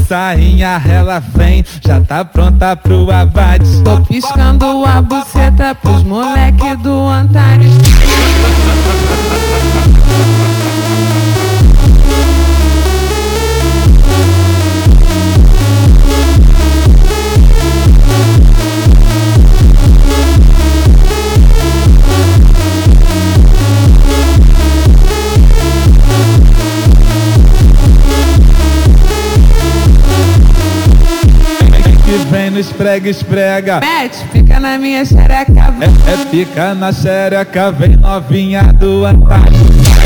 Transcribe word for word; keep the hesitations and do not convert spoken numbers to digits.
sainha, ela vem, já tá pronta pro abate. Tô piscando a buceta pros moleque do Antares. Vem no esprega, esprega. Mete, fica na minha xereca. É, é pica na xereca, vem novinha do Antares.